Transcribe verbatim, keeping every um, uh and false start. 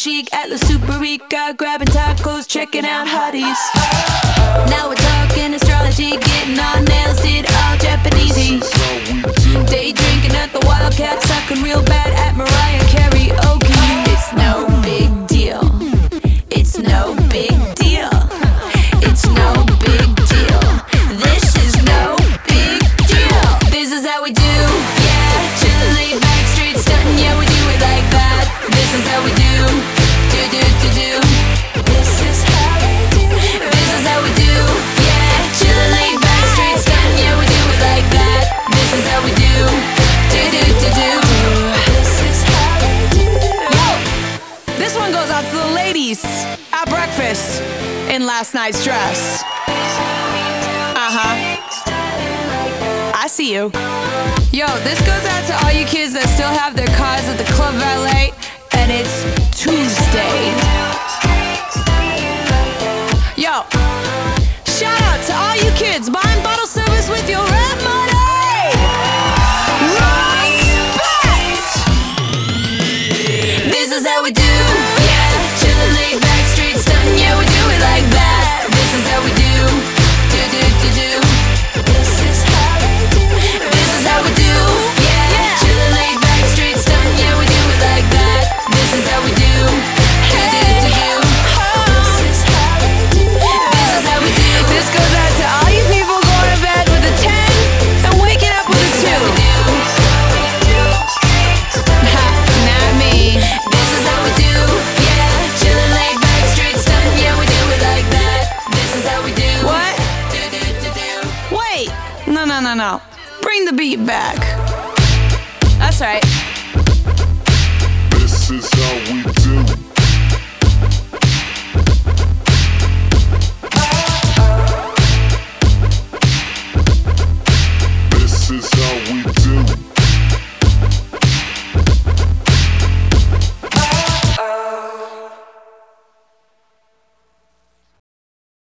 chic at La Superica, grabbing tacos, checking out hotties. Now we're talking astrology, getting our nails did all Japanesey. Day drinking at the Wildcat, sucking real bad at Mariah karaoke. It's no big deal. It's no big deal. It's no big deal. This is no big deal. This is how we do, yeah. Chillin', laid back, straight stuntin', yeah, we do it like that. This is how we do, do do do do. This is how we do. This is how we do, yeah. Chillin', laid back, straight stuntin', yeah, we do it like that. This is how we do, do do do do. This is how we do. Yo, this one goes out to the ladies at breakfast in last night's dress. Uh-huh. I see you. Yo, this goes out to all you kids that still have their cars at the Club Valet, and it's Tuesday. Yo, shout out to all you kids buying bottle service with your rent money. Respect! This is how we do, yeah. Chillin', laid back, straight stuntin', yeah, we do it like that. This is how we do, do do do do. This is how we do. This is how we do, yeah. Chillin', laid back, straight stuntin', yeah, we do it like that. This is how we do, do do do do. This is how we do. This is how we do. This goes out to all you people going to bed with a ten and waking up with a two. Ha, not me. This is how we do, yeah. Chillin', laid back, straight stuntin', yeah, we do it like that. This is how we do. What? Do do do do. Wait, no no no no. Bring the beat back. That's right. This is how we